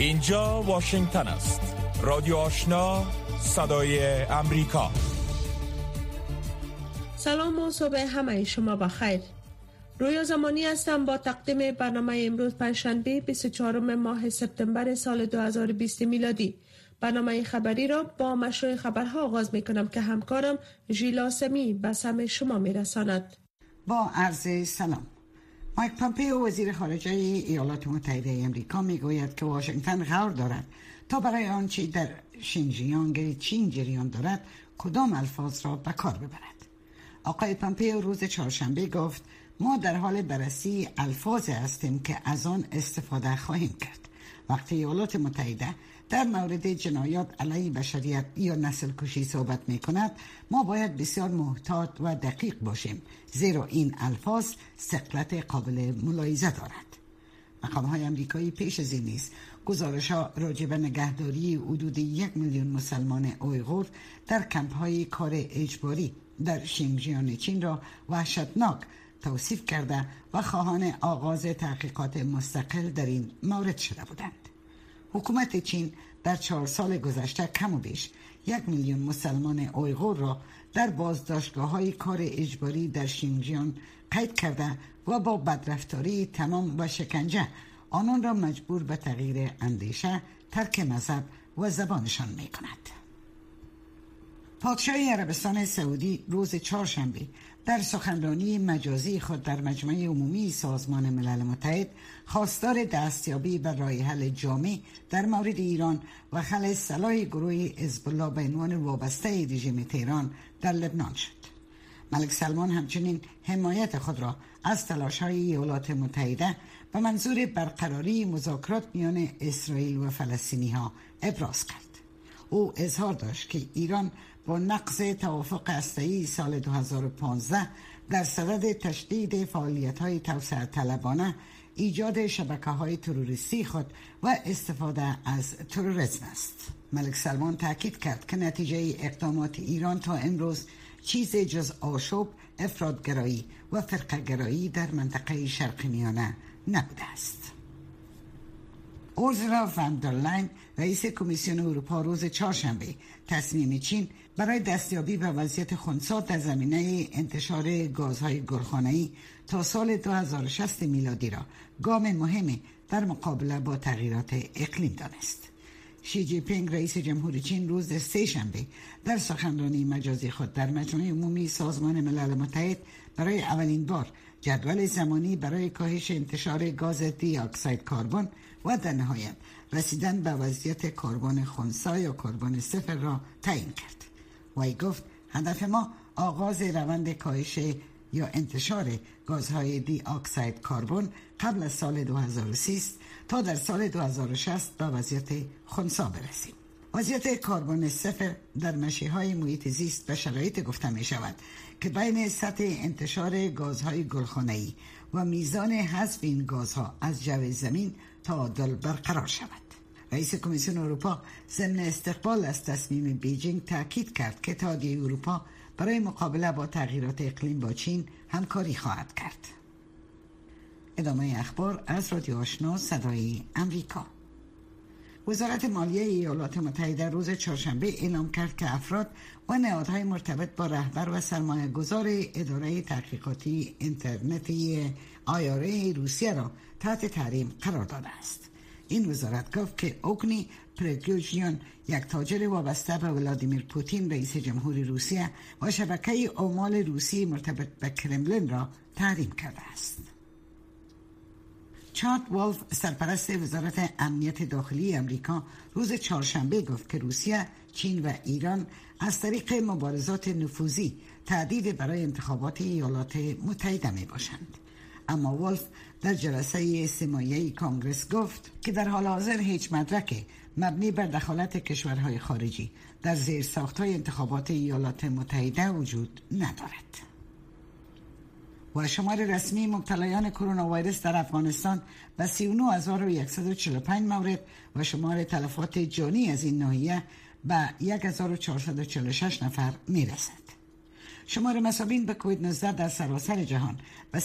اینجا واشنگتن است. رادیو آشنا، صدای امریکا. سلام و صبح همه شما بخیر. رویا زمانی هستم با تقدیم برنامه امروز پنجشنبه 24 ماه سپتامبر سال 2020 میلادی. برنامه خبری را با مشروع خبرها آغاز می کنم که همکارم ژیلا سمی به سمع شما می رساند. با عرض سلام. مایک پامپئو وزیر خارجه ایالات متحده امریکا می گوید که واشنگتن قرار دارد تا برای آنچه در شینجیانگ چین جریان دارد کدام الفاظ را به کار ببرد. آقای پامپئو روز چهارشنبه گفت ما در حال بررسی الفاظی هستیم که از آن استفاده خواهیم کرد. وقتی ایالات متحده در مورد جنایات علیه بشریت یا نسل کشی صحبت می کند، ما باید بسیار محتاط و دقیق باشیم، زیرا این الفاظ ثقلت قابل ملاحظه دارد. مقام‌های آمریکایی پیش از این نیز گزارش‌ها راجع به نگهداری حدود 1 میلیون مسلمان اویغور در کمپ‌های کار اجباری در شینجیانگ چین را وحشتناک توصیف کرده و خواهان آغاز تحقیقات مستقل در این مورد شده بودند. حکومت چین در 4 سال گذشته کم و بیش 1 میلیون مسلمان اویغور را در بازداشتگاه‌های کار اجباری در شینجیانگ قید کرده و با بدرفتاری تمام و شکنجه آنان را مجبور به تغییر اندیشه، ترک مذهب و زبانشان می کند. پادشاه عربستان سعودی روز چهارشنبه در سخنرانی مجازی خود در مجمع عمومی سازمان ملل متحد خواستار دستیابی به راه حل جامع در مورد ایران و خلع سلاح گروه حزب الله به عنوان وابسته رژیم تهران در لبنان شد. ملک سلمان همچنین حمایت خود را از تلاش‌های ایالات متحده به منظور برقراری مذاکرات میان اسرائیل و فلسطینی‌ها ابراز کرد. او اظهار داشت که ایران با نقض توافق هسته‌ای سال 2015 در صدد تشدید فعالیت‌های توسعه طلبانه، ایجاد شبکه‌های تروریستی خود و استفاده از تروریسم است. ملک سلمان تاکید کرد که نتیجه اقدامات ایران تا امروز چیز جز آشوب، افراط‌گرایی و فرقه‌گرایی در منطقه شرق میانه نبوده است. اورسولا فان در لاین رئیس کمیسیون اروپا روز چهارشنبه تصمیم چین برای دستیابی به وضعیت خنثی در زمینه انتشار گازهای گلخانه‌ای تا سال 2060 میلادی را گام مهمی در مقابله با تغییرات اقلیم دانست. شی جی پینگ رئیس جمهوری چین روز سه‌شنبه در سخنرانی مجازی خود در مجمع عمومی سازمان ملل متحد برای اولین بار جدول زمانی برای کاهش انتشار گاز دی اکسید کربن و در نهایت رسیدن به وضعیت کربن خنثی یا کربن صفر را تعیین کرد. وی گفت هدف ما آغاز روند کاهش یا انتشار گازهای دی اکسید کربن قبل از سال 2030 است تا در سال 2060 به وضعیت خنثی برسیم. وضعیت کربن صفر در مسیرهای محیط زیست به شرایط گفته می شود که بین سطح انتشار گازهای گلخانه‌ای و میزان حذف این گازها از جو زمین تعادل برقرار شود. رئیس کمیسیون اروپا ضمن استقبال از تصمیم بیجینگ تاکید کرد که اتحادیه اروپا برای مقابله با تغییرات اقلیم با چین همکاری خواهد کرد. ادامه اخبار از رادیو آشنا صدای امریکا. وزارت مالیه ایالات متحده روز چهارشنبه اعلام کرد که افراد و نهادهای مرتبط با رهبر و سرمایه‌گذار اداره تحقیقاتی اینترنتی IRA روسیه را تحت تحریم قرار داده است. این وزارت گفت که اوگنی پرگوژیان، یک تاجر وابسته به ولادیمیر پوتین رئیس جمهوری روسیه و شبکه اعمال روسی مرتبط به کرملین را تحریم کرده است. چاد والف سرپرست وزارت امنیت داخلی امریکا روز چهارشنبه گفت که روسیه، چین و ایران از طریق مبارزات نفوذی تهدید برای انتخابات ایالات متحده می باشند. اما والف در جلسه سه‌مایه‌ای کانگرس گفت که در حال حاضر هیچ مدرک مبنی بر دخالت کشورهای خارجی در زیرساخت‌های انتخابات ایالات متحده وجود ندارد. و شمار رسمی مبتلایان کرونا ویروس در افغانستان به 39145 مورد و شمار تلفات جانی از این ناحیه به 1446 نفر میرسد. شمار مصابین به کووید 19 در سراسر جهان و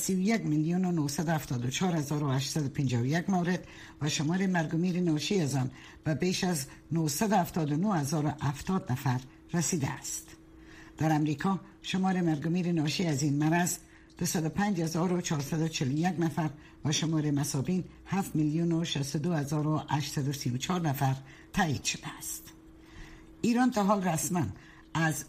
31,974,851 مورد و شمار مرگ و میر ناشی از آن به بیش از 979,070 نفر رسیده است. در امریکا شمار مرگ و میر ناشی از این مرض 205,441 نفر و شمار مصابین 7,062,834 نفر تایید شده است. ایران تا حال رسما از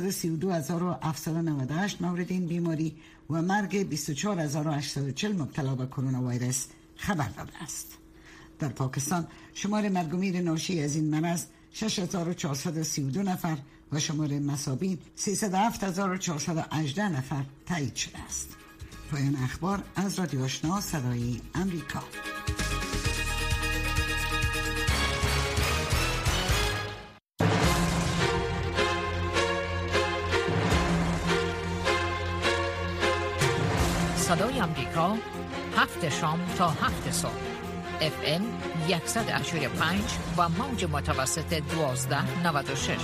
432,798 مورد این بیماری و مرگ 24,840 مبتلا به کرونا ویروس خبر داده است. در پاکستان شمار مرگ و میر ناشی از این مرض 6,432 نفر و شمار مصابین 307,418 نفر تایید شده است. پایان اخبار از رادیو آشنا صدای امریکا. صدای امریکا 7 شام تا 7 صبح FM 100.5 و موج متوسط 1296.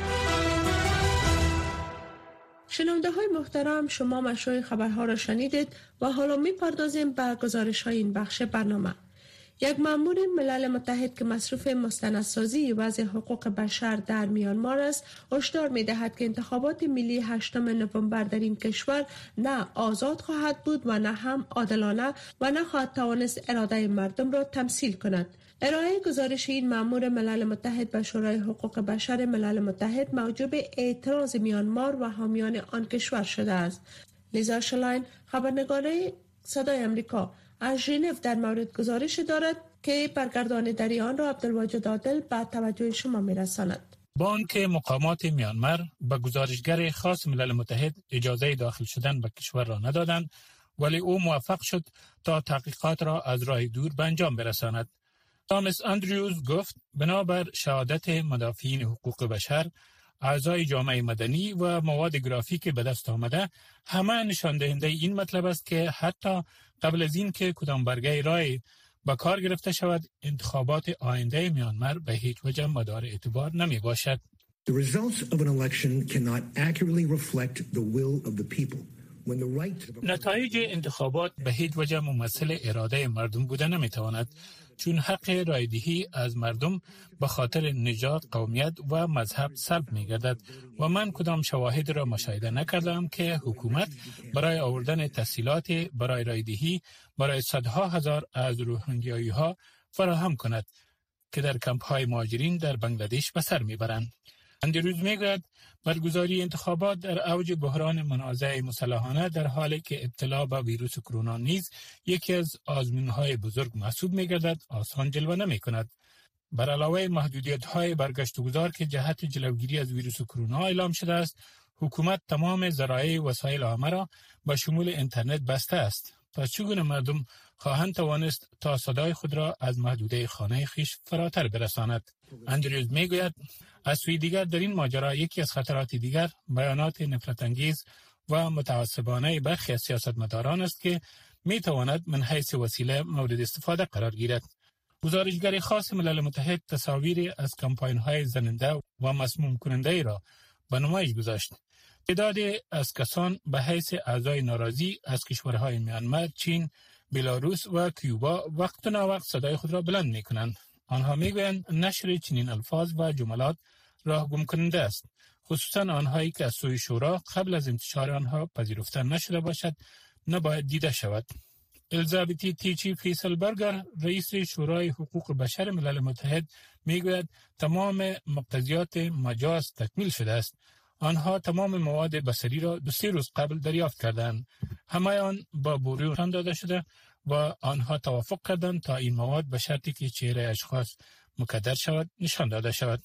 شنونده های محترم، شما مشروع خبرها را شنیدید و حالا می پردازیم به گزارش های این بخش برنامه. یک مأمور ملل متحد که مصروف مستندسازی وضع حقوق بشر در میانمار است، هشدار می دهد که انتخابات ملی 8 نوامبر در این کشور نه آزاد خواهد بود و نه هم عادلانه و نه خواهد توانست اراده مردم را تمثیل کند. ارائه گزارش این مأمور ملل متحد به شورای حقوق بشر ملل متحد موجب اعتراض میانمار و حامیان آن کشور شده است. لیزا شلاین، خبرنگار صدای امریکا از ژنو، در مورد گزارش دارد که برگردان در آن را عبدالواجد عادل به توجه شما می‌رساند. با آنکه مقامات میانمار به گزارشگر خاص ملل متحد اجازه داخل شدن به کشور را ندادند، ولی او موفق شد تا تحقیقات را از راه دور به انجام برساند. تامس اندریوز گفت بنابر شهادت مدافعین حقوق بشر، اعضای جامعه مدنی و مواد گرافیک به دست آمده، همه نشان دهنده این مطلب است که حتی قبل از این که کدام برگه رای به کار گرفته شود، انتخابات آینده میانمار به هیچ وجه مدار اعتبار نمی باشد. The results of an election cannot accurately reflect the will of the people. نتایج انتخابات به هیچ وجه ممثل اراده مردم بوده نمیتواند، چون حق رایدهی از مردم به خاطر نژاد، قومیت و مذهب سلب می‌گردد و من کدام شواهد را مشاهده نکردم که حکومت برای آوردن تسهیلات برای رایدهی برای صدها هزار از روهینگیایی‌ها فراهم کند که در کمپ‌های مهاجرین در بنگلادش به سر می‌برند. اندروز میگوید برگزاری انتخابات در اوج بحران منازعه مسلحانه در حالی که ابتلا به ویروس کرونا نیز یکی از آزمون‌های بزرگ محسوب می‌گردد، آسان جلوه نمی‌کند. بر علاوه محدودیت‌های برگشت‌وگذار که جهت جلوگیری از ویروس کرونا اعلام شده است، حکومت تمام ذرایع وسایل عامه را به شمول اینترنت بسته است. پس چگونه مردم خواهند توانست تا صدای خود را از محدوده خانه خیش فراتر برساند؟ اندریوز میگوید از سوی دیگر در این ماجرا یکی از خطرات دیگر بیانات نفرت انگیز و متعصبانه برخی از سیاستمداران است که می تواند من حیث وسیله مورد استفاده قرار گیرد. گزارشگر خاص ملل متحد تصاویری از کمپاین‌های زننده و مسموم کننده را به نمایش گذاشت. تعدادی از کسان به حیث اعضای ناراضی از کشورهای میانمار، چین، بلاروس و کیوبا وقت و ناوقت صدای خود را بلند می کنند. آنها می گویند نشر چنین الفاظ و جملات راه گم کننده است، خصوصا آنهایی که از سوی شورا قبل از انتشار آنها پذیرفته نشده باشد نباید دیده شود. الیزابتی تیچی فیسلبرگر، رئیس شورای حقوق بشر ملل متحد، می گوید تمام مقتضیات مجاز تکمیل شده است. آنها تمام مواد بصری را 2-3 روز قبل دریافت کردند. همه آن با بروی نشان داده شده و آنها توافق کردند تا این مواد به شرطی که چهره اشخاص مکدر شود نشان داده شود.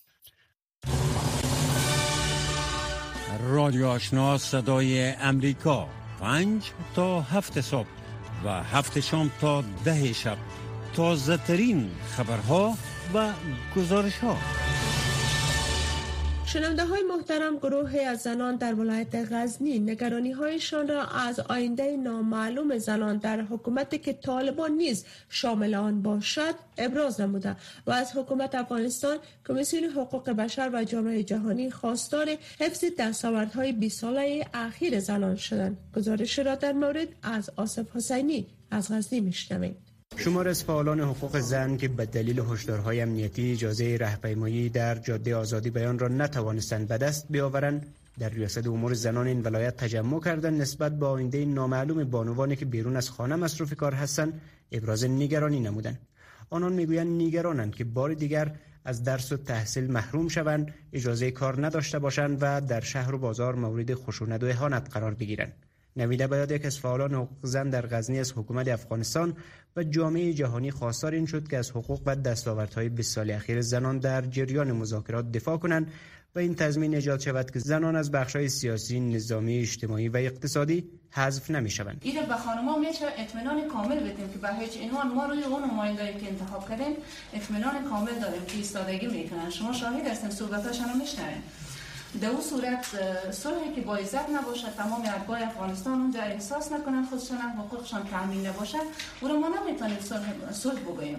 رادیو آشنا صدای امریکا 5 تا 7 صبح و 7 شام تا 10 شب، تازه ترین خبرها و گزارش ها. شنونده های محترم، گروهی از زنان در ولایت غزنی نگرانی هایشان را از آینده نامعلوم زنان در حکومتی که طالبان نیز شامل آن باشد ابراز نموده و از حکومت افغانستان، کمیسیون حقوق بشر و جامعه جهانی خواستار حفظ دستاوردهای 20 ساله اخیر زنان شدند. گزارش را در مورد از آصف حسینی از غزنی میشنوید. شمار از فعالان حقوق زن که به دلیل هشدارهای امنیتی اجازه راهپیمایی در جاده آزادی بیان را نتوانستند به دست بیاورند، در ریاست امور زنان این ولایت تجمع کردند نسبت به آینده نامعلوم بانوانی که بیرون از خانه مصروف کار هستند ابراز نگرانی نمودند. آنان میگویند نگرانند که بار دیگر از درس و تحصیل محروم شوند، اجازه کار نداشته باشند و در شهر و بازار مورد خشونت و اهانت قرار بگیرند. نویده بیاد یک از فعالان حقوق زن در غزنی از حکومت افغانستان و جامعه جهانی خواستار این شد که از حقوق و دستاوردهای 20 سال اخیر زنان در جریان مذاکرات دفاع کنند و این تضمین ایجاد شود که زنان از بخش‌های سیاسی، نظامی، اجتماعی و اقتصادی حذف نمی‌شوند. اینا به خانم‌ها میشه اطمینان کامل بدیم که به هیچ عنوان ما روی اون نماینده‌ای که انتخاب کردیم اطمینان کامل داریم که ایستادگی میکنن. شما شاهد هستین، صحبتاشون رو میشنوین. در اون صورت صلحی که با عزت نباشه، تمام ارگای افغانستان اونجا احساس نکنن خودشون حقوقشان تامین نباشه، اون رو ما نمیتونیم صلح بگوییم.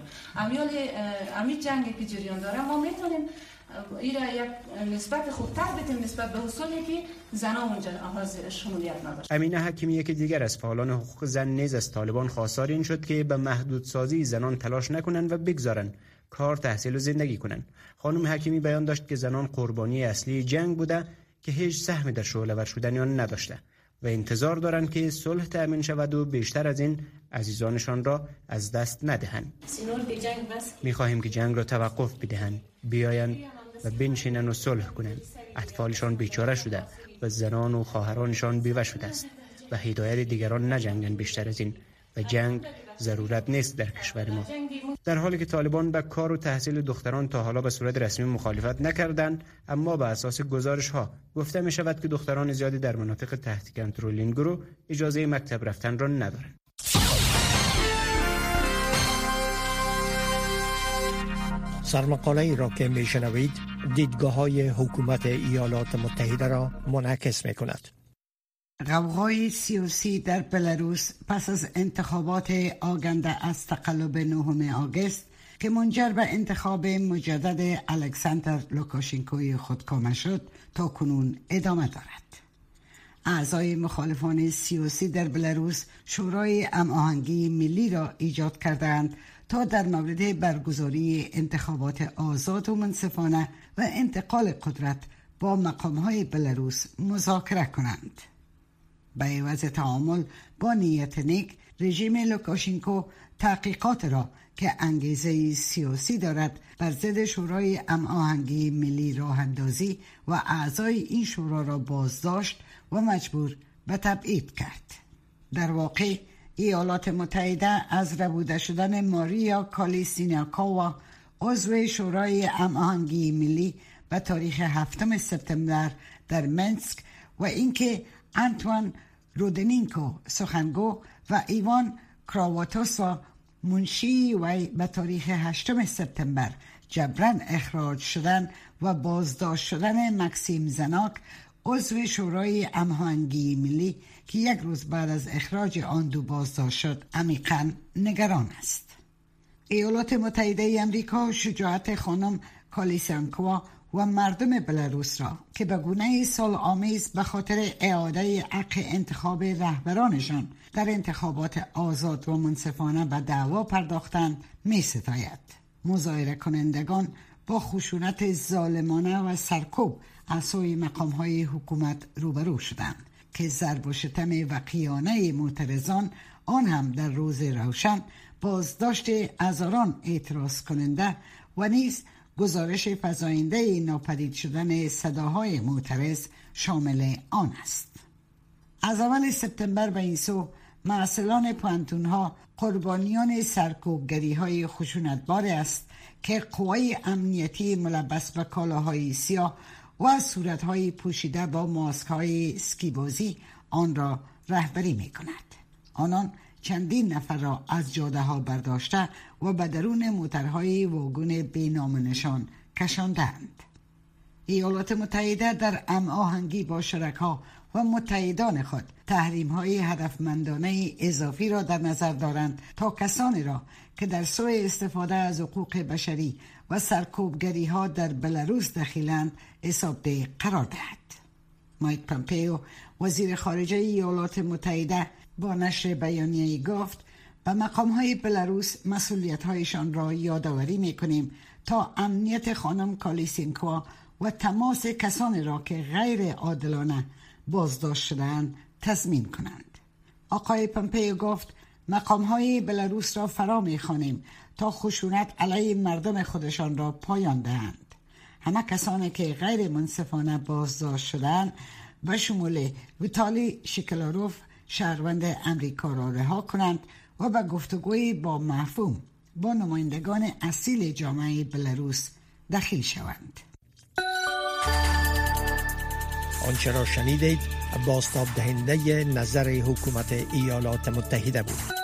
امی جنگی که جریان داره ما میتونیم ایرا یک نسبت خوبتر بدیم نسبت به صلحی که زنان اونجا آغاز شمولیت نداشت. امینه حکیمی یکی دیگر از فعالان حقوق زن نیز از طالبان خواستار این شد که به محدودسازی زنان تلاش نکنند و بگذارند کار، تحصیل و زندگی کنند. خانم حکیمی بیان داشت که زنان قربانی اصلی جنگ بوده که هیچ سهمی در شعله‌ور شدن آن نداشته و انتظار دارند که صلح تأمین شود و بیشتر از این عزیزانشان را از دست ندهند. می‌خواهیم که جنگ را توقف بدهند، بیایند و بنشینند و صلح کنند. اطفالشان بیچاره شده و زنان و خواهرانشان بیوه شده است و هدایت دیگران نجنگند بیشتر از این و جنگ ضرورت نیست در کشور ما. در حالی که طالبان به کار و تحصیل دختران تا حالا به صورت رسمی مخالفت نکردند، اما به اساس گزارش ها گفته می شود که دختران زیادی در مناطق تحت کنترل این گروه اجازه مکتب رفتن را ندارند. سرمقاله ای را که می شنوید دیدگاه های حکومت ایالات متحده را منعکس می کند. غوغای سیاسی در بلاروس پس از انتخابات آینده از تقلب 9 آگوست که منجر به انتخاب مجدد الکساندر لوکاشنکوی خودکامه شد تا کنون ادامه دارد. اعضای مخالفان سیاسی در بلاروس شورای هماهنگی ملی را ایجاد کردند تا در مورد برگزاری انتخابات آزاد و منصفانه و انتقال قدرت با مقام‌های بلاروس مذاکره کنند. به عوض تعامل با نیت نیک، رژیم لوکاشنکو تحقیقات را که انگیزه سیاسی دارد بر ضد شورای هماهنگی ملی راه اندازی و اعضای این شورا را بازداشت و مجبور به تبعید کرد. در واقع ایالات متحده از ربوده شدن ماریا کالیسینیاکووا عضو شورای هماهنگی ملی به تاریخ 7 سپتامبر در منسک و اینکه آنتوان رودنینکو سخنگو و ایوان کراواتوسوا منشی و به تاریخ 8 سپتامبر جبران اخراج شدن و بازداشت شدن مکسیم زناک عضو شورای هماهنگی ملی که یک روز بعد از اخراج آن دو بازداشت شد عمیقاً نگران است. ایالات متحده آمریکا شجاعت خانم کالیسینیاکووا و مردم بلاروس را که به گونه صلح‌آمیز به خاطر اعاده حق انتخاب رهبرانشان در انتخابات آزاد و منصفانه به دعوا پرداختند می ستاید. مظاهره کنندگان با خشونت ظالمانه و سرکوب از سوی مقام‌های حکومت روبرو شدند که ضرب و شتم وقیانه معترضان، آن هم در روز روشن، بازداشت هزاران اعتراض کننده و نیز گزارش فزاینده ناپدید شدن صداهای معترض شامل آن است. از اول سپتامبر به این سو محصلان پوانتون‌ها قربانیان سرکوبگری‌های خشونتبار است که قوای امنیتی ملبس به کالاهای سیاه و صورت‌های پوشیده با ماسک‌های اسکیبازی آن را رهبری می‌کند. آنان چندین نفر را از جاده ها برداشته و به درون موترهای واگن بی نام و نشان کشاندند. ایالات متحده در هماهنگی با شرکا و متحدان خود تحریم‌های هدفمندانه اضافی را در نظر دارند تا کسانی را که در سوء استفاده از حقوق بشری و سرکوبگری‌ها در بلاروس دخیلند حسابدهی قرار دهد. مایک پامپئو وزیر خارجه ایالات متحده با نشر بیانیه‌ای گفت به مقام‌های بلاروس مسئولیت‌هایشان را یادآوری می‌کنیم تا امنیت خانم کالیسینکوا و تماس کسانی را که غیر عادلانه بازداشت شدند تضمین کنند. آقای پامپئو گفت مقام‌های بلاروس را فرا می‌خوانیم تا خشونت علیه مردم خودشان را پایان دهند. همه کسانی که غیر منصفانه بازداشت شدند به شمول ویتالی شکلاروف شهروند امریکا را رها کنند و به گفتگوی با مفهوم با نمایندگان اصیل جامعه بلاروس دخیل شوند. آنچه را شنیدید بازتاب دهنده نظر حکومت ایالات متحده بود.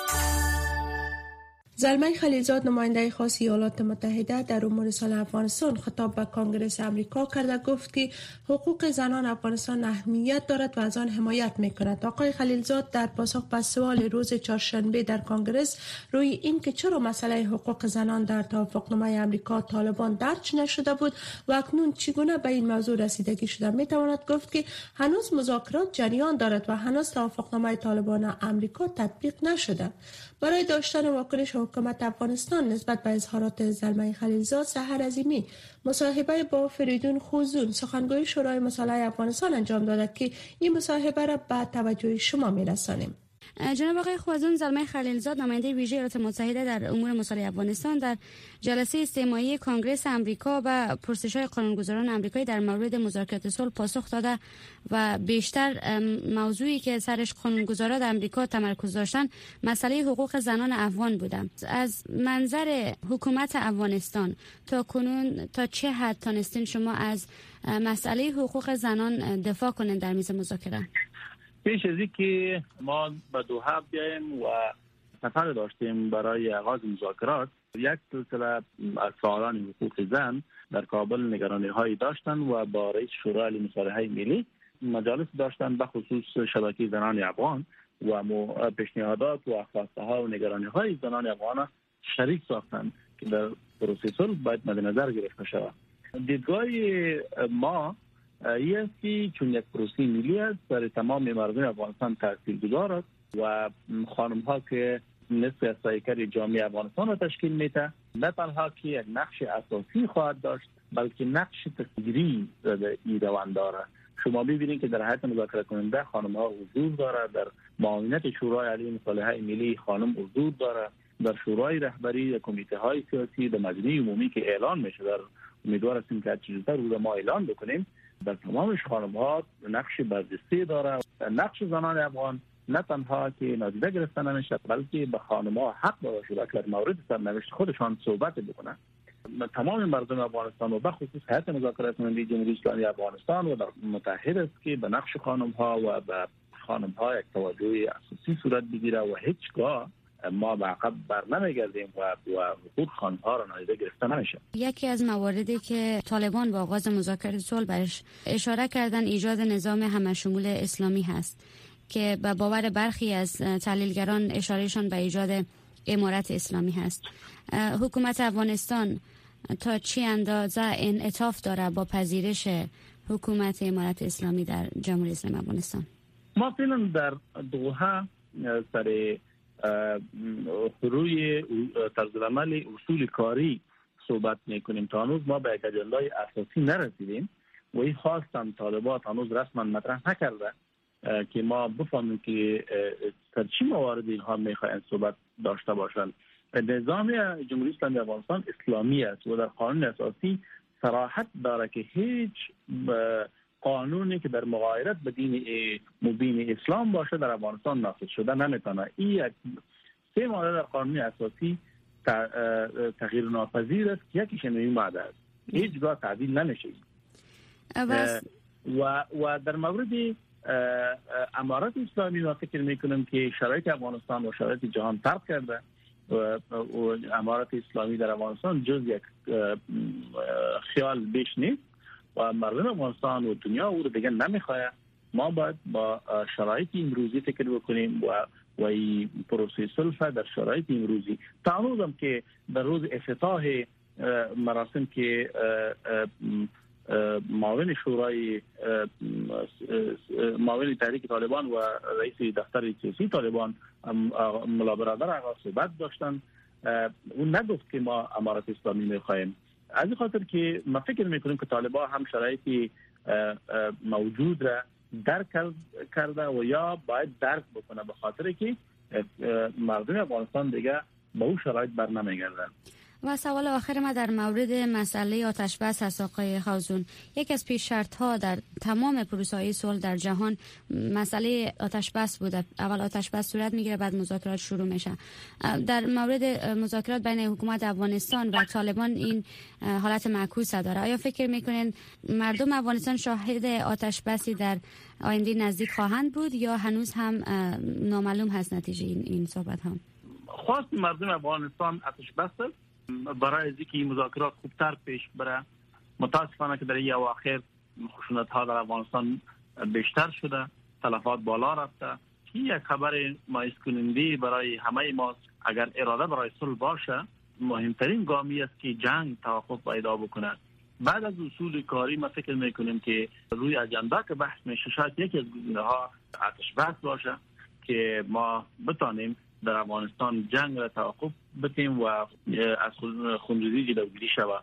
زلمه خلیلزاد نماینده خاص ایالات متحده در امور صلح افغانستان خطاب به کنگره امریکا کرده گفت که حقوق زنان افغانستان اهمیت دارد و از آن حمایت می‌کند. آقای خلیلزاد در پاسخ به سوال روز چهارشنبه در کنگره روی این که چرا مسئله حقوق زنان در توافقنامه امریکا طالبان درج نشده بود و اکنون چگونه به این موضوع رسیدگی شده می‌تواند گفت که هنوز مذاکرات جریان دارد و هنوز توافقنامه طالبان امریکا تطبیق نشده. برای داشتن واکنش حکومت افغانستان نسبت به اظهارات زلمه خلیلزاد سحر عظیمی مصاحبه با فریدون خوزون سخنگوی شورای مصالحه افغانستان انجام داده که این مصاحبه را به توجه شما میرسانیم. جناب آقای خوازون، زلمه خلیلزاد نماینده ویژه ایالات متحده در امور مصالحه افغانستان در جلسه استماعی کنگره امریکا و پرسش‌های قانونگذاران آمریکایی در مورد مذاکرات صلح پاسخ داده و بیشتر موضوعی که سرش قانونگذاران آمریکا تمرکز داشتن مسئله حقوق زنان افغان بوده. از منظر حکومت افغانستان تا کنون تا چه حد تانستین شما از مسئله حقوق زنان دفاع کنین در میز مذاکره؟ پیش از اینکه ما به دوحه بیاییم و سفر داشتیم برای آغاز مذاکرات، یک سلسله از فعالان حقوق زن در کابل نگرانی هایی داشتن و با رئیس شورای مصالحه ملی مجالس داشتن به خصوص شبکه زنان افغان و پیشنهادات و خواسته ها و نگرانی های زنان افغان شریک ساختن که در پروسه صلح باید مد نظر گرفته شود. دیدگاه ما ایستی چون یک پروسه ملی است در تمام مردم افغانستان تاثیرگذار است و خانم ها که نصف از سایکر جامعه افغانستان را تشکیل میده، نه تنها که یک نقش اساسی خواهد داشت بلکه نقش تصویری در این روند دارد. شما ببینید که در هیئت مذاکره کننده خانم ها حضور دارد، در معاونت شورای عالی مصالحه ملی خانم حضور دارد، در شورای رهبری کمیته های سیاسی در مجمع عمومی که اعلان میشه، در امیدوار هستیم که چیزا روز ما اعلان بکنیم، در تمامش خانم ها نقش برجسته داره. نقش زنان افغان نه تنها که نادیده گرفته نمیشه بلکه به خانم ها حق داده شده که در مورد سرنوشت خودشان صحبت بکنن. تمام مردم افغانستان و به خصوص هیئت مذاکره کننده جمهوری اسلامی افغانستان و متحد است که به نقش خانم ها و به خانم ها یک توجه اساسی صورت بگیره و هیچگاه ما به عقب بر نمیگردیم و حقوق خانم‌ها را نادیده گرفته نمیشه. یکی از مواردی که طالبان با آغاز مذاکرات صلح برش اشاره کردن ایجاد نظام همشمول اسلامی هست که به باور برخی از تحلیلگران اشارهشان به ایجاد امارت اسلامی هست. حکومت افغانستان تا چه اندازه انعطاف داره با پذیرش حکومت امارت اسلامی در جمهوری اسلامی افغانستان؟ ما فعلا در دوحه سر روی طرز عمل اصول کاری صحبت میکنیم. تا هنوز ما به یک اجنده اساسی نرسیدیم و این خواستم طالبات هنوز رسما مطرح نکرده که ما بفهمیم که در چه موارد اینها میخواین صحبت داشته باشند. نظام جمهوری اسلامی افغانستان اسلامی است و در قانون اساسی صراحت داره که هیچ قانونی که در مغایرت به دین مبین اسلام باشه در افغانستان نافذ شده نمیتونه. این یک سه ماده در قانون اساسی تغییر ناپذیر است که یکیش این ماده است، هیچگاه تعدیل نمیشه. و در مورد امارت اسلامی ما فکر میکنم که شرایط افغانستان و شرایط جهان فرق کرده و امارت اسلامی در افغانستان جز یک خیال بیش نیست و مردم افغانستان و دنیا او رو دیگه نمیخواد. ما باید با شرایط امروزی فکر بکنیم و این پروسه صلح در شرایط امروزی تا هنوزم که در روز افتتاح مراسم که معاون شورای معاون تحریک طالبان و رئیس دفتر سیاسی طالبان ملا برادر آقا صحبت داشتن، اون نگفت که ما امارت اسلامی میخوایم. از این خاطر که ما فکر میکنیم که طالبان هم شرایطی موجود را درک کرده و یا باید درک بکنه، به خاطر که مردم افغانستان دیگه با اون شرایط بر نمیگردن. و سوال آخر ما در مورد مسئله آتش بس هست آقای خوزون. یکی از پیش شرط ها در تمام پروسه‌های صلح در جهان مسئله آتش بس بوده. اول آتش بس صورت میگیره، بعد مذاکرات شروع میشه. در مورد مذاکرات بین حکومت افغانستان و طالبان این حالت معکوس داره. آیا فکر میکنین مردم افغانستان شاهد آتش بسی در آینده نزدیک خواهند بود یا هنوز هم نامعلوم هست نتیجه این صحبت ها؟ خواست مردم افغانستان آتش بس برای اینکه این مذاکرات خوبتر پیش بره. متاسفانه که در این اواخر خشونت ها در افغانستان بیشتر شده، تلفات بالا رفته. این یک خبر مایوس کننده برای همه ما. اگر اراده برای صلح باشه، مهمترین گامی است که جنگ توقف پیدا بکنه. بعد از اصول کاری ما فکر میکنیم که روی اجندا که بحث میشه شاید یکی از گزینه‌ها آتش بس باشه که ما بتانیم در افغانستان جنگ را توقف بدیم و از خونریزی جلوگیری شود.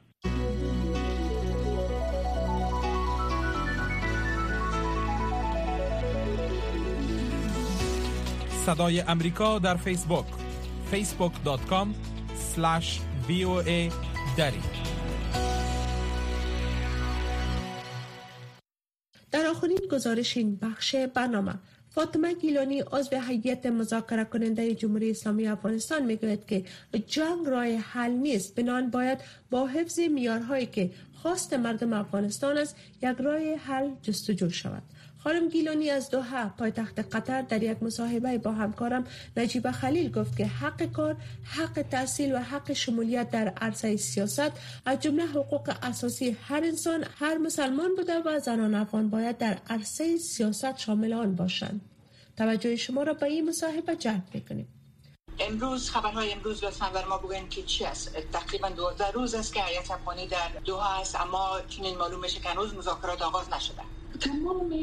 صدای امریکا در فیسبوک facebook.com/VOA دری. در آخرین گزارش این بخش برنامه، فاطمه گیلانی عضو هیئت مذاکره کننده جمهوری اسلامی افغانستان میگوید که جنگ راه حل نیست، بنابراین باید با حفظ معیارهایی که خواست مردم افغانستان است یک راه حل جستجو شود. خانم گیلانی از دوحه پایتخت قطر در یک مصاحبه با همکارم نجیب خلیل گفت که حق کار، حق تحصیل و حق شمولیت در عرصه سیاست از جمله حقوق اساسی هر انسان، هر مسلمان بوده و زنان افغان باید در عرصه سیاست شامل آن باشند. توجه شما را به این مصاحبه جلب می‌کنیم. امروز خبرهای امروز لطفاً بر ما بگوین که چی است. تقریبا 12 روز است که هیئت افغانی در دوحه است، اما چنین معلوم میشه که هنوز مذاکرات آغاز نشده. تمام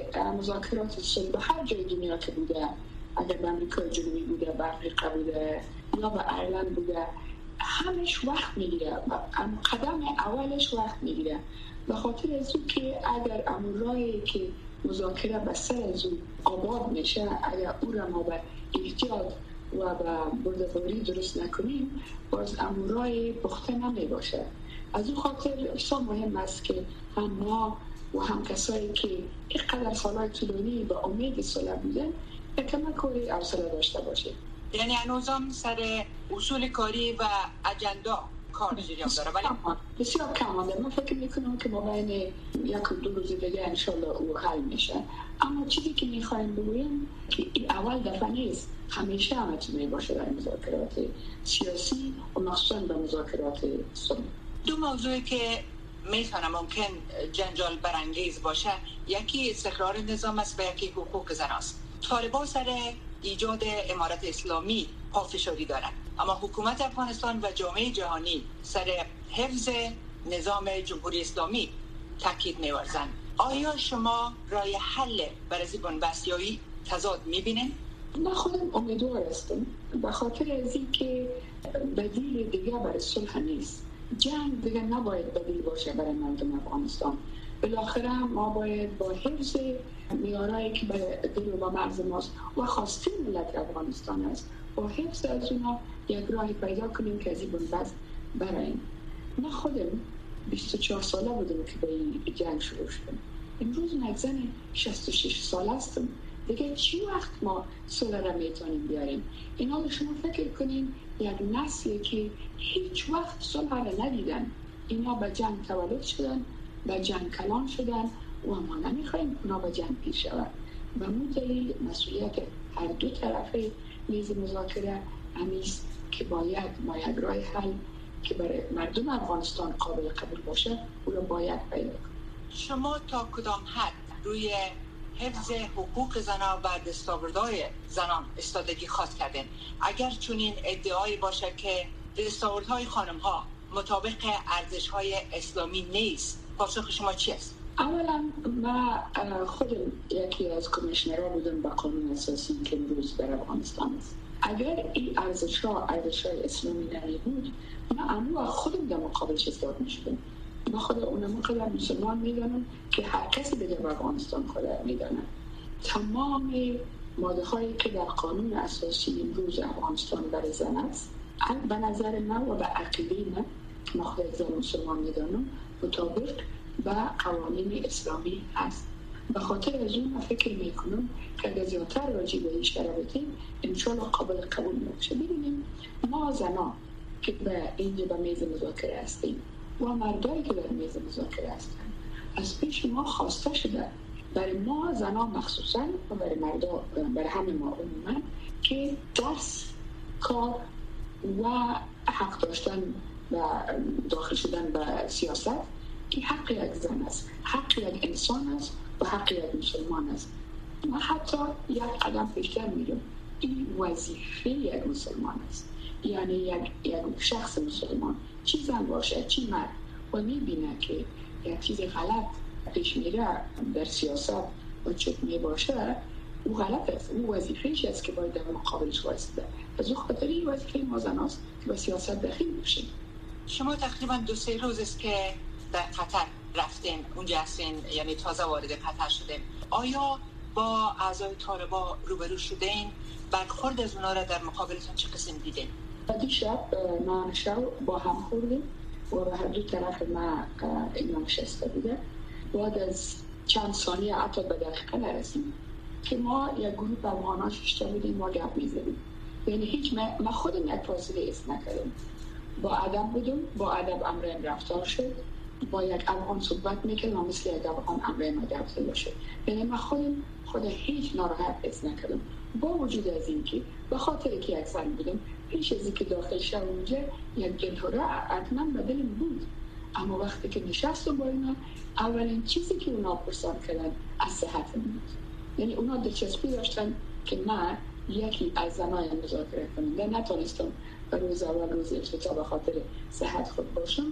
مذاکرات صلح به هر جای دنیا که بوده، اگر به امریکای جنوبی بوده، به افریقا بوده یا به ایرلند بوده، همش وقت میگیره. قدم اولش وقت میگیره، به خاطر از اون که اگر امورایی که مذاکره به سر از اون آباد میشه، اگر او را ما به احتیاط و به برده‌داری درست نکنیم، باز امورای پخته نمی باشه. از اون خاطر بسیار مهم است که هم ما و هم کسایی که اینقدر سالهای طولانی به امید صلح بودن کمک کاری حوصله داشته باشه. یعنی هنوزم سر اصول کاری و اجندا کار جریان داره، ولی بسیار کم مانده. من فکر میکنم که ما بین یک و دو روز دیگه انشالله او حل میشه. اما چیزی که میخوایم بگویم که این اول دفعه نیست، همیشه همتون باشه در مذاکرات سیاسی و مخصوصا به مذاکرات صلح. دو موضوعی که میتونه ممکن جنجال برانگیز باشه، یکی استقرار نظام است و یکی حقوق زن است. طالبان سر ایجاد امارت اسلامی پافشاری دارند، اما حکومت افغانستان و جامعه جهانی سر حفظ نظام جمهوری اسلامی تاکید می‌ورزند. آیا شما راه حل برای بنبستیایی تضاد می‌بینید؟ من خودم امیدوار هستم، به خاطر از اینکه بدیل دیگه برای صلح نیست. جنگ دیگه نباید بدیل باشه برای مردم افغانستان. بالاخره ما باید با حفظ معیارایی که به دل و مغز ماست و خواسته ملت افغانستان است، با حفظ از اونا یک راهی پیدا کنیم که از این بنبست براییم. من خودم 24 ساله بودم که به این جنگ شروع شدم. امروز من زن 66 ساله هستم. دیگه چی وقت ما صلح را میتونیم بیاریم؟ اینا شما فکر کنین یک نسلی که هیچ وقت صلح را ندیدن، اینا به جنگ تولد شدن، به جنگ کلان شدن و ما نمیخوایم اونا به جنگ پیش شود. و مو دلیل مسئولیت هر دو طرفه میز مذاکره همیست که باید ما یک راه حل که برای مردم افغانستان قابل قبول باشه او را باید پیدا کنیم. شما تا کدام حد روی حفظ حقوق زنان و دستاوردهای زنان استادگی خواست کردین؟ اگر چنین ادعایی باشه که دستاوردهای خانم ها مطابق ارزش های اسلامی نیست، پاسخ شما چی است؟ اولا ما خودم یکی از کمیشنرها بودم با قانون اساسی که امروز در افغانستان است. اگر این ارزش های اسلامی نبود، ما انواع خودم در مقابلش ایستاد میشدم. ما خود اونم خودم مسلمان میدانم که هر کسی دیگه در افغانستان خود میدانم. تمام ماده هایی که در قانون اساسی امروز افغانستان برای زن است، به نظر من و به عقیده من که ما خود از مسلمان میدانم مطابق با قوانین اسلامی هست. به خاطر از اون فکر میکنم که اگر زیادتر راجع به این شرایطی انشالله قابل قبول میشه. ببینیم ما زنان که به اینجا به میز مذاکره هستیم و مردایی که در میز مذاکره هستند، از پیش ما خواسته شده برای ما زنان مخصوصا و برای مردا، برای همه ما عموما، که درس، کار و حق داشتن و داخل شدن به سیاست که حق یک زن است، حق یک انسان است و حق یک مسلمان است. ما حتی یک قدم پیشتر میرم، این وظیفه یک مسلمان است. یعنی یک شخص مسلمان، چی زن باشه چی مرد، و میبینه که یک چیز غلط پیش میره در سیاست و چک میباشه، او غلط است، او وظیفه‌اش است که باید در مقابلش وایسته. از او خاطر این وظیفه ما زن است که به سیاست داخل بشیم. شما تقریبا 2-3 روز است که در قطر رفتین، اونجا هستین، یعنی تازه وارد قطر شدین. آیا با اعضای طالبان روبرو شدین؟ برخورد از اونا را در مقابلتون چه قسم دیدین؟ دیشب نان شب با هم خوردیم و هر دو طرف ما اینا نشسته بوده. بعد از چند ثانیه حتی به دقیقه نرسیم که ما یک گروه افغانا ششته بودیم و گپ میزدیم. یعنی هیچ ما خودم یک فاصله ایست نکردم. با ادب بودم، با ادب امرم رفتار شد، با یک افغان صحبت میکردم و مثل یک افغان امرم رفتار شد. یعنی ما خود هیچ ناراحت ایست نکردم، با وجود از این که به خاطر که یک زن بودم، پیش از اینکه داخل شدم اونجا یک دلهوره حتما به دلم بود. اما وقتی که نشستم با اینا، اولین چیزی که اونا پرسان کردن از صحتم بود. یعنی اونا دلچسپی داشتن که من یکی از زنای مذاکره کننده نتونستم به روز اول روز افتتاح به خاطر صحت خود باشم.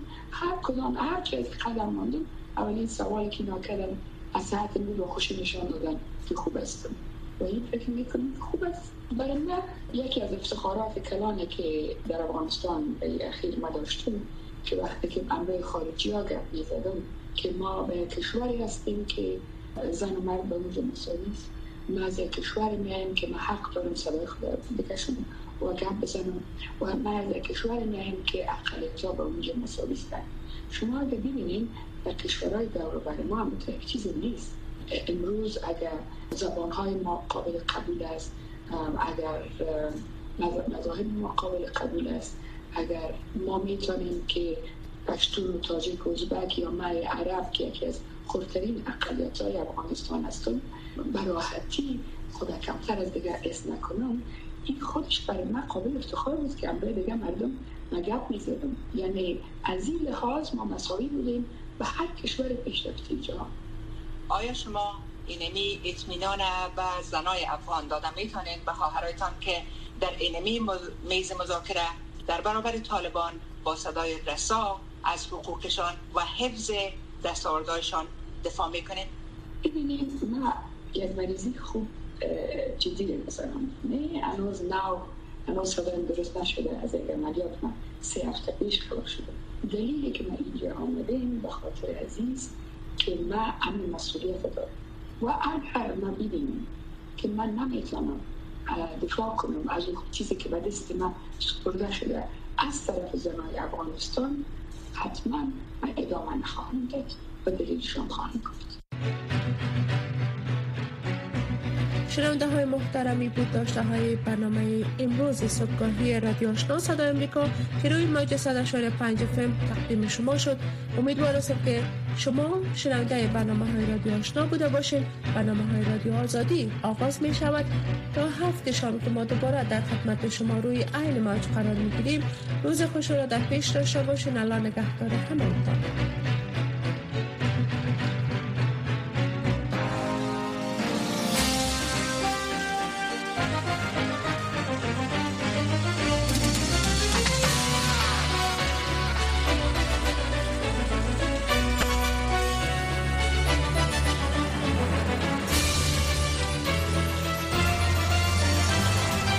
هر چیز قدم ماندم، اولین سوالی که نکردم از صحتم بود و خوشی نشان دادن که خوب هستم. و این فکر میکنم خوب است. برای من یکی از افتخارات کلانه که در افغانستان به اخیر ما داشتیم که وقتی که امروی خارجی ها گپ میزدم که ما به کشوری هستیم که زن و مرد به اونجا مساوی است. ما از کشوری میاییم که ما حق دارم صدای خدا بکشم و گپ بزنم، و ما از کشوری میاییم که اقلیت‌ها به اونجا مساوی هستند. شما اگه ببینید در کشورهای دور بر ما هم یک چیز نیست. امروز اگر زبانهای ما قابل قبول است، اگر مذاهب ما قابل قبول است، اگر ما میتونیم که پشتون و تاجیک و ازبک یا مای عرب که یکی از خردترین اقلیت‌های افغانستان هستن به راحتی خدا کمتر از دیگر اسم نکنم، این خودش برای من قابل افتخار بود که امروز دیگر مردم نگپ میزدم. یعنی از این لحاظ ما مساوی بودیم به هر کشور پیشرفته جهان. آیا شما اینمی اطمینان به زنای افغان دادن میتونید به خواهرایتان که در اینمی میز مذاکره در برابر طالبان با صدای رسا از حقوقشان و حفظ دستاوردهایشان دفاع میکنید؟ ببینید، ما یک مریضی خوب جدی می‌ذارم. نه هنوز صدایم درست نشده از یک عملیات من 3 هفته پیش خبر شده. دلیلی که من اینجا آمدیم به خاطر عزیز که من امن مسئولیت دارم و اگر من ببینیم که من نمیتونم دفاع کنم از اون چیزی که به دست من سپرده شده از طرف زنای افغانستان، حتما من ادامه نخواهم داد و دلیلشان خواهم گفت. شنونده های محترمی بود داشته های برنامه امروز صبحگاهی رادیو آشنا صدای امریکا که روی موج 100.5 FM تقدیم شما شد. امیدوار هستم که شما شنونده برنامه های رادیو آشنا بوده باشید. برنامه های رادیو آزادی آغاز می شود تا 7 شام که ما دوباره در خدمت شما روی عین موج قرار می گیریم. روز خوش را در پیش داشته باشین. الله نگهدار همه.